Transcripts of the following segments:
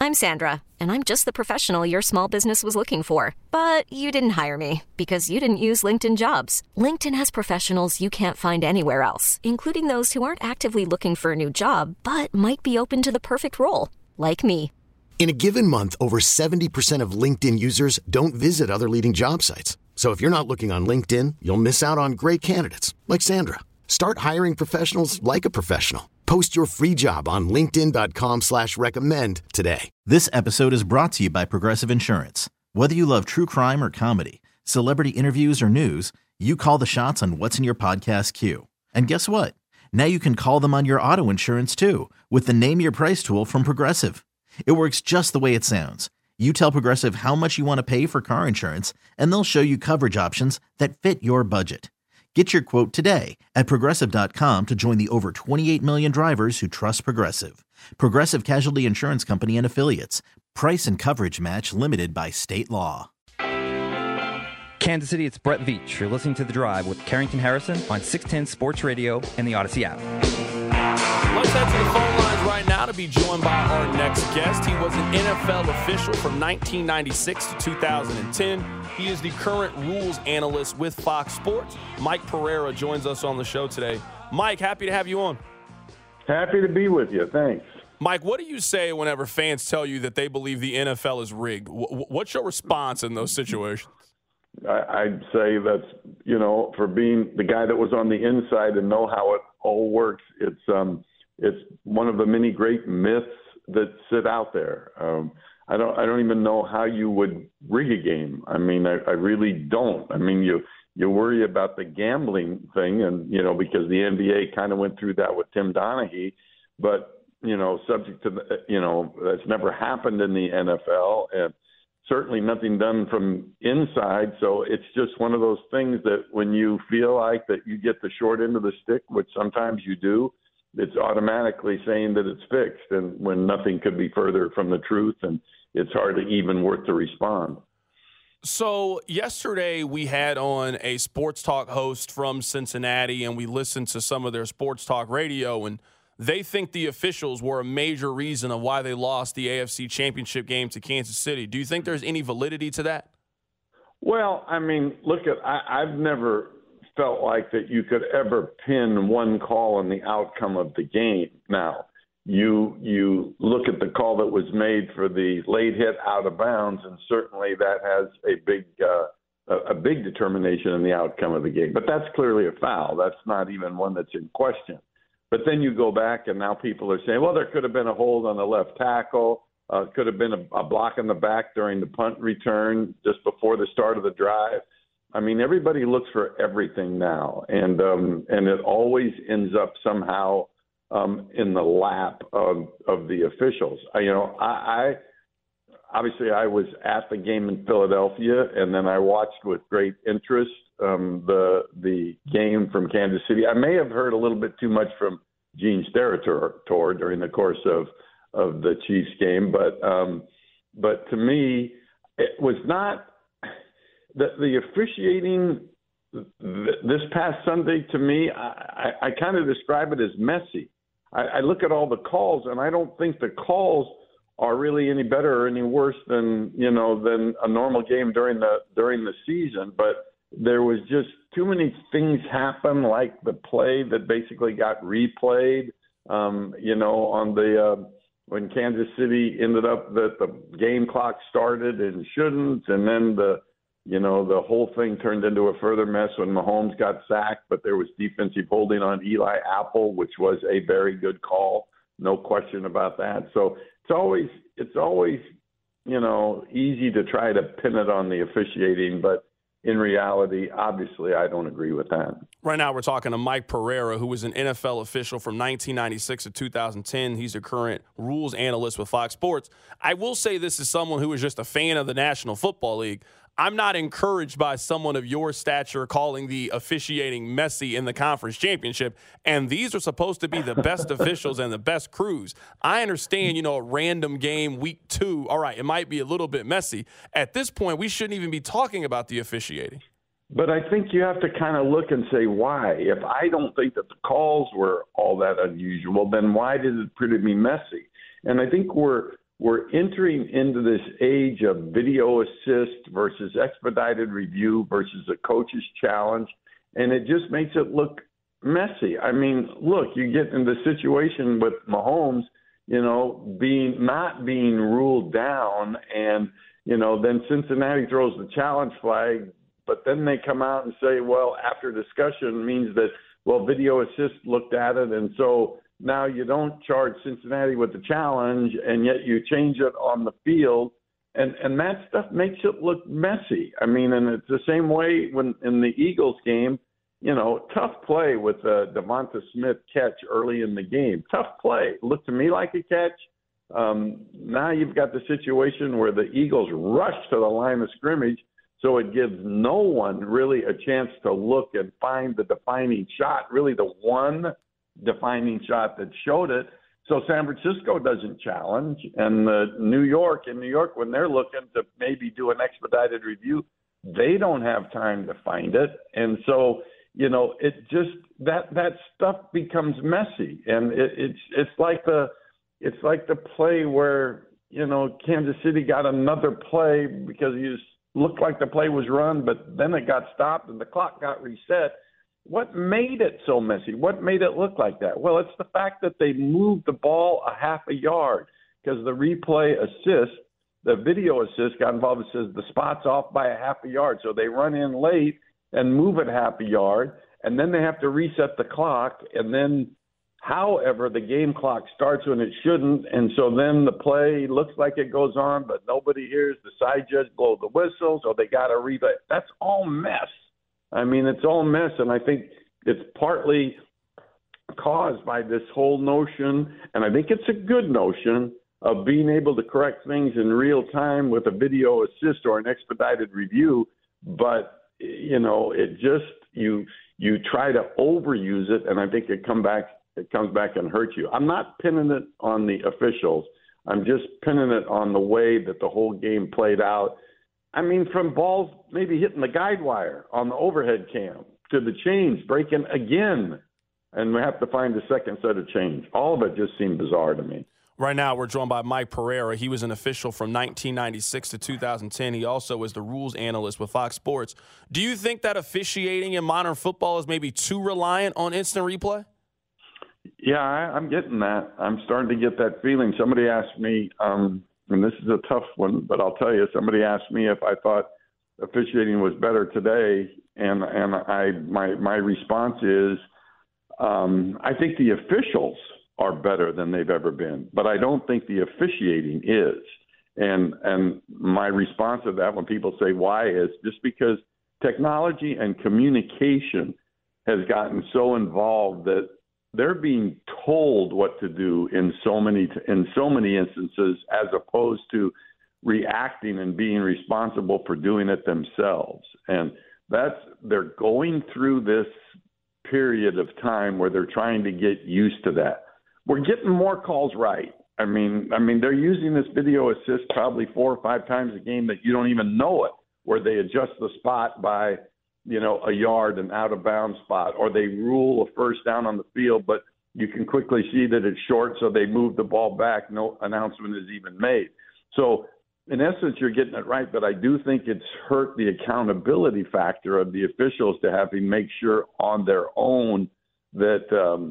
I'm Sandra, and I'm just the professional your small business was looking for. But you didn't hire me because you didn't use LinkedIn Jobs. LinkedIn has professionals you can't find anywhere else, including those who aren't actively looking for a new job, but might be open to the perfect role, like me. In a given month, over 70% of LinkedIn users don't visit other leading job sites. So if you're not looking on LinkedIn, you'll miss out on great candidates like Sandra. Start hiring professionals like a professional. Post your free job on linkedin.com/recommend today. This episode is brought to you by Progressive Insurance. Whether you love true crime or comedy, celebrity interviews or news, you call the shots on what's in your podcast queue. And guess what? Now you can call them on your auto insurance too with the Name Your Price tool from Progressive. It works just the way it sounds. You tell Progressive how much you want to pay for car insurance, and they'll show you coverage options that fit your budget. Get your quote today at Progressive.com to join the over 28 million drivers who trust Progressive. Progressive Casualty Insurance Company and Affiliates. Price and coverage match limited by state law. Kansas City, it's Brett Veach. You're listening to The Drive with Carrington Harrison on 610 Sports Radio and the Odyssey app. Let's head to the phone lines right now to be joined by our next guest. He was an NFL official from 1996 to 2010. He is the current rules analyst with Fox Sports. Mike Pereira joins us on the show today. Mike, happy to have you on. Happy to be with you. Thanks. Mike, what do you say whenever fans tell you that they believe the NFL is rigged? What's your response in those situations? I'd say that's, for being the guy that was on the inside and know how it all works, it's one of the many great myths that sit out there. I don't even know how you would rig a game. I mean, I really don't. I mean, you worry about the gambling thing, and because the NBA kind of went through that with Tim Donaghy, but subject to that's never happened in the NFL, and certainly nothing done from inside. So it's just one of those things that when you feel like that you get the short end of the stick, which sometimes you do, it's automatically saying that it's fixed, and when nothing could be further from the truth, and it's hardly even worth to respond. So yesterday we had on a sports talk host from Cincinnati, and we listened to some of their sports talk radio, and they think the officials were a major reason of why they lost the AFC Championship game to Kansas City. Do you think there's any validity to that? Well, I mean, I've never felt like that you could ever pin one call on the outcome of the game. Now, you look at the call that was made for the late hit out of bounds, and certainly that has a big determination in the outcome of the game. But that's clearly a foul. That's not even one that's in question. But then you go back, and now people are saying, well, there could have been a hold on the left tackle, could have been a block in the back during the punt return just before the start of the drive. I mean, everybody looks for everything now, and it always ends up somehow in the lap of the officials. I obviously I was at the game in Philadelphia, and then I watched with great interest the game from Kansas City. I may have heard a little bit too much from Gene Steratore during the course of the Chiefs game, but to me, it was not the officiating this past Sunday. To me, I kind of describe it as messy. I look at all the calls, and I don't think the calls are really any better or any worse than a normal game during the season. But there was just too many things happen, like the play that basically got replayed. On the when Kansas City ended up that the game clock started and shouldn't, and then the whole thing turned into a further mess when Mahomes got sacked, but there was defensive holding on Eli Apple, which was a very good call. No question about that. So it's always, easy to try to pin it on the officiating, but in reality, obviously, I don't agree with that. Right now, we're talking to Mike Pereira, who was an NFL official from 1996 to 2010. He's a current rules analyst with Fox Sports. I will say this is someone who is just a fan of the National Football League. I'm not encouraged by someone of your stature calling the officiating messy in the conference championship, and these are supposed to be the best officials and the best crews. I understand, a random game week 2, all right, it might be a little bit messy. At this point, we shouldn't even be talking about the officiating. But I think you have to kind of look and say why. If I don't think that the calls were all that unusual, then why did it appear to be messy? And I think we're we're entering into this age of video assist versus expedited review versus a coach's challenge, and it just makes it look messy. I mean, look, you get in the situation with Mahomes, not being ruled down, and then Cincinnati throws the challenge flag, but then they come out and say, well, after discussion means that, well, video assist looked at it, and so now you don't charge Cincinnati with the challenge, and yet you change it on the field, and that stuff makes it look messy. I mean, and it's the same way when in the Eagles game, tough play with the Devonta Smith catch early in the game. Tough play. Looked to me like a catch. Now you've got the situation where the Eagles rush to the line of scrimmage, so it gives no one really a chance to look and find the defining shot, really the one defining shot that showed it. So San Francisco doesn't challenge, and New York, when they're looking to maybe do an expedited review, they don't have time to find it. And so, it just that stuff becomes messy, and it's like the play where Kansas City got another play because you looked like the play was run, but then it got stopped and the clock got reset. What made it so messy? What made it look like that? Well, it's the fact that they moved the ball a half a yard, because the replay assist, the video assist got involved. It says the spot's off by a half a yard. So they run in late and move it half a yard, and then they have to reset the clock. And then, however, the game clock starts when it shouldn't. And so then the play looks like it goes on, but nobody hears the side judge blow the whistle. So they got to replay. That's all mess. I mean, it's all mess, and I think it's partly caused by this whole notion, and I think it's a good notion, of being able to correct things in real time with a video assist or an expedited review. But, it just, you try to overuse it, and I think it comes back and hurts you. I'm not pinning it on the officials. I'm just pinning it on the way that the whole game played out. I mean, from balls maybe hitting the guide wire on the overhead cam to the chains breaking again, and we have to find a second set of chains. All of it just seemed bizarre to me. Right now, we're joined by Mike Pereira. He was an official from 1996 to 2010. He also was the rules analyst with Fox Sports. Do you think that officiating in modern football is maybe too reliant on instant replay? Yeah, I'm getting that. I'm starting to get that feeling. Somebody asked me, and this is a tough one, but I'll tell you, somebody asked me if I thought officiating was better today, and my response is, I think the officials are better than they've ever been, but I don't think the officiating is. And my response to that when people say why is just because technology and communication has gotten so involved that they're being told what to do in so many instances, as opposed to reacting and being responsible for doing it themselves. And they're going through this period of time where they're trying to get used to that. We're getting more calls right. I mean, they're using this video assist probably 4 or 5 times a game that you don't even know it, where they adjust the spot by, a yard, an out-of-bounds spot, or they rule a first down on the field, but you can quickly see that it's short, so they move the ball back. No announcement is even made. So, in essence, you're getting it right, but I do think it's hurt the accountability factor of the officials to have to make sure on their own that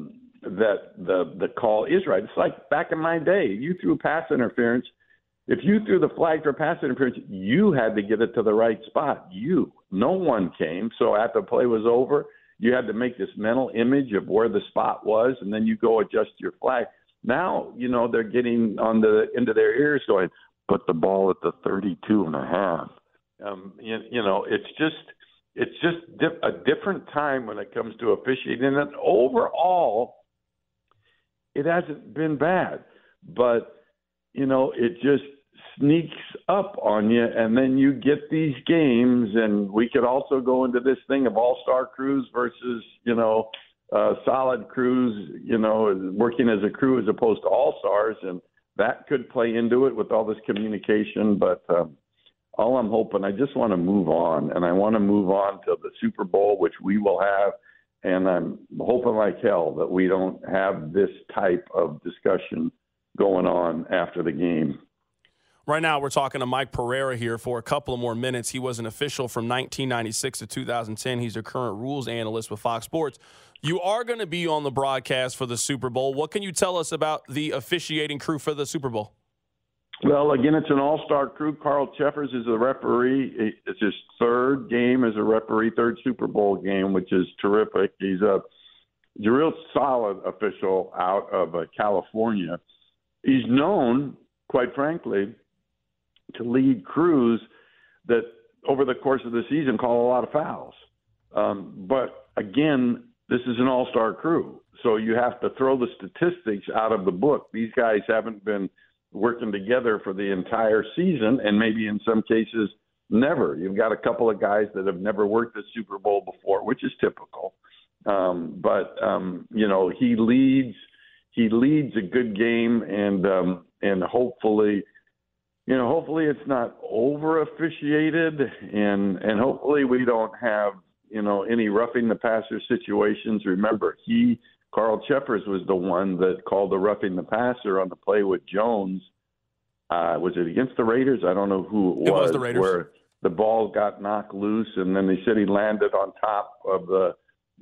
the call is right. It's like back in my day, you threw pass interference. If you threw the flag for pass interference, you had to get it to the right spot. No one came. So after the play was over, you had to make this mental image of where the spot was, and then you go adjust your flag. Now, they're getting into their ears going, put the ball at the 32.5. It's just a different time when it comes to officiating. And overall, it hasn't been bad, but it just sneaks up on you, and then you get these games, and we could also go into this thing of all-star crews versus, solid crews, working as a crew as opposed to all-stars, and that could play into it with all this communication. But all I'm hoping, I just want to move on, and I want to move on to the Super Bowl, which we will have, and I'm hoping like hell that we don't have this type of discussion going on after the game. Right now, we're talking to Mike Pereira here for a couple of more minutes. He was an official from 1996 to 2010. He's a current rules analyst with Fox Sports. You are going to be on the broadcast for the Super Bowl. What can you tell us about the officiating crew for the Super Bowl? Well, again, it's an all-star crew. Carl Cheffers is the referee. It's his third game as a referee, third Super Bowl game, which is terrific. He's a real solid official out of California. He's known, quite frankly, to lead crews that over the course of the season call a lot of fouls. But again, this is an all-star crew, so you have to throw the statistics out of the book. These guys haven't been working together for the entire season, and maybe in some cases never. You've got a couple of guys that have never worked the Super Bowl before, which is typical. But he leads a good game, and hopefully it's not over officiated, and hopefully we don't have any roughing the passer situations. Remember, Carl Cheffers was the one that called the roughing the passer on the play with Jones. Was it against the Raiders? I don't know who it was. It was the Raiders. Where the ball got knocked loose, and then they said he landed on top of of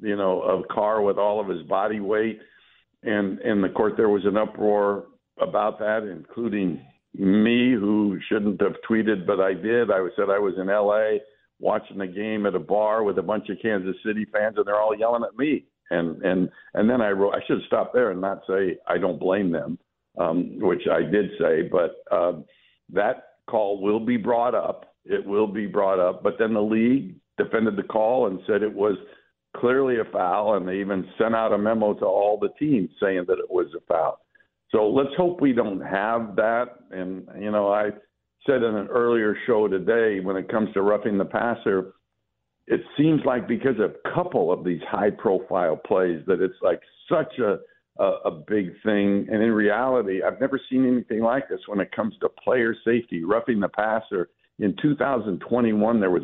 Carr with all of his body weight. And in the court, there was an uproar about that, including me, who shouldn't have tweeted, but I did. I said I was in L.A. watching the game at a bar with a bunch of Kansas City fans, and they're all yelling at me. And then I wrote, I should have stopped there and not say I don't blame them, which I did say. But that call will be brought up. It will be brought up. But then the league defended the call and said it was clearly a foul, and they even sent out a memo to all the teams saying that it was a foul. So let's hope we don't have that. And, I said in an earlier show today, when it comes to roughing the passer, it seems like because of a couple of these high-profile plays that it's like such a big thing. And in reality, I've never seen anything like this when it comes to player safety, roughing the passer. In 2021, there was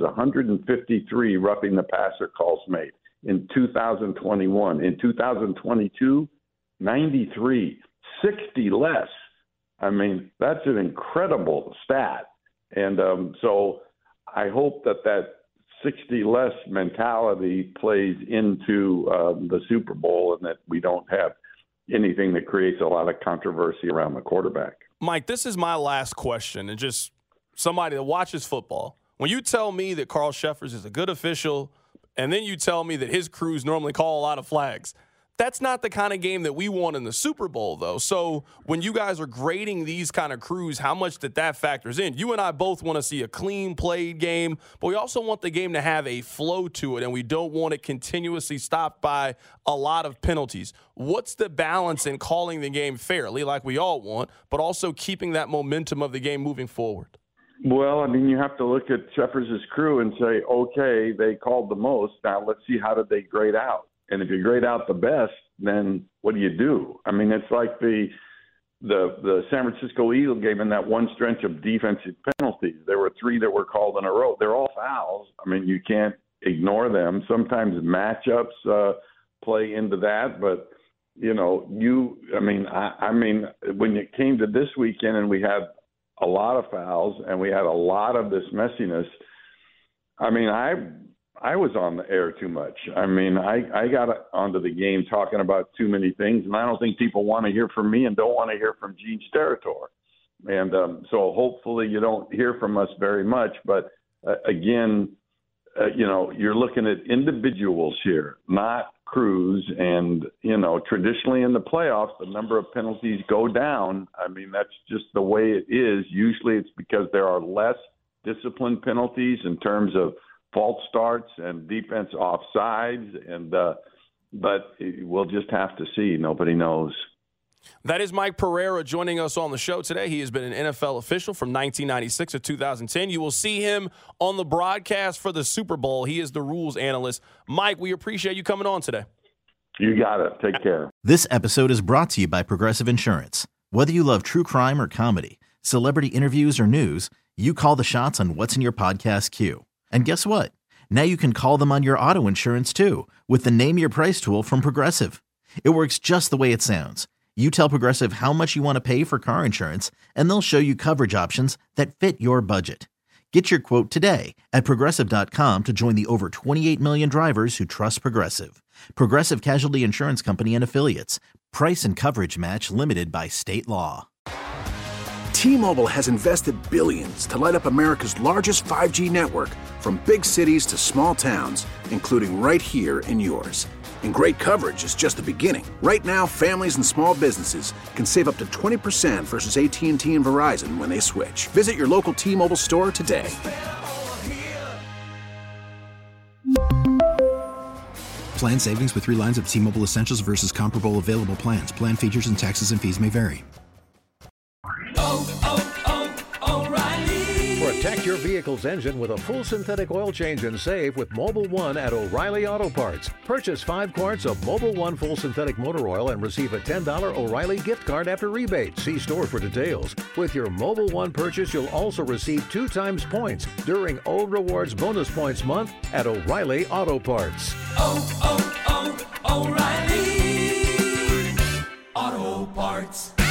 153 roughing the passer calls made. In 2021. In 2022, 93. 60 less. I mean, that's an incredible stat. And so I hope that 60 less mentality plays into the Super Bowl, and that we don't have anything that creates a lot of controversy around the quarterback. Mike, this is my last question, and just somebody that watches football. When you tell me that Carl Cheffers is a good official, and then you tell me that his crews normally call a lot of flags, that's not the kind of game that we want in the Super Bowl, though. So when you guys are grading these kind of crews, how much that factors in? You and I both want to see a clean played game, but we also want the game to have a flow to it, and we don't want it continuously stopped by a lot of penalties. What's the balance in calling the game fairly, like we all want, but also keeping that momentum of the game moving forward? Well, I mean, you have to look at Cheffers' crew and say, okay, they called the most. Now let's see how did they grade out. And if you grade out the best, then what do? I mean, it's like the San Francisco Eagle game in that one stretch of defensive penalties. There were 3 that were called in a row. They're all fouls. I mean, you can't ignore them. Sometimes matchups play into that, but I mean, when it came to this weekend and we had a lot of fouls and we had a lot of this messiness, I mean, I was on the air too much. I mean, I got onto the game talking about too many things, and I don't think people want to hear from me and don't want to hear from Gene Steratore. And so hopefully you don't hear from us very much. But, again, you're looking at individuals here, not crews. And, traditionally in the playoffs, the number of penalties go down. I mean, that's just the way it is. Usually it's because there are less disciplined penalties in terms of false starts and defense offsides, but we'll just have to see. Nobody knows. That is Mike Pereira joining us on the show today. He has been an NFL official from 1996 to 2010. You will see him on the broadcast for the Super Bowl. He is the rules analyst. Mike, we appreciate you coming on today. You got it. Take care. This episode is brought to you by Progressive Insurance. Whether you love true crime or comedy, celebrity interviews or news, you call the shots on what's in your podcast queue. And guess what? Now you can call them on your auto insurance too with the Name Your Price tool from Progressive. It works just the way it sounds. You tell Progressive how much you want to pay for car insurance, and they'll show you coverage options that fit your budget. Get your quote today at Progressive.com to join the over 28 million drivers who trust Progressive. Progressive Casualty Insurance Company and Affiliates. Price and coverage match limited by state law. T-Mobile has invested billions to light up America's largest 5G network, from big cities to small towns, including right here in yours. And great coverage is just the beginning. Right now, families and small businesses can save up to 20% versus AT&T and Verizon when they switch. Visit your local T-Mobile store today. Plan savings with 3 lines of T-Mobile Essentials versus comparable available plans. Plan features and taxes and fees may vary. Protect your vehicle's engine with a full synthetic oil change and save with Mobil 1 at O'Reilly Auto Parts. Purchase 5 quarts of Mobil 1 full synthetic motor oil and receive a $10 O'Reilly gift card after rebate. See store for details. With your Mobil 1 purchase, you'll also receive 2 times points during O Rewards Bonus Points Month at O'Reilly Auto Parts. O'Reilly Auto Parts.